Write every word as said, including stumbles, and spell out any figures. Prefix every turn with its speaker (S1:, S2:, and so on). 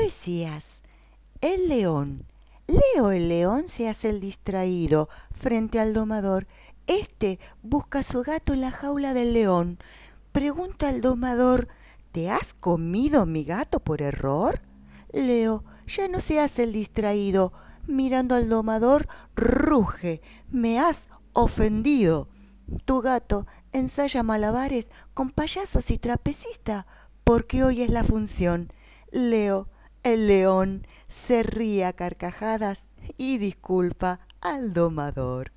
S1: decías, el león. Leo el león se hace el distraído frente al domador. Este busca a su gato en la jaula del león. Pregunta al domador, ¿te has comido mi gato por error? Leo ya no se hace el distraído. Mirando al domador, ruge, me has ofendido. Tu gato ensaya malabares con payasos y trapecistas porque hoy es la función. Leo, el león, se ríe a carcajadas y disculpa al domador.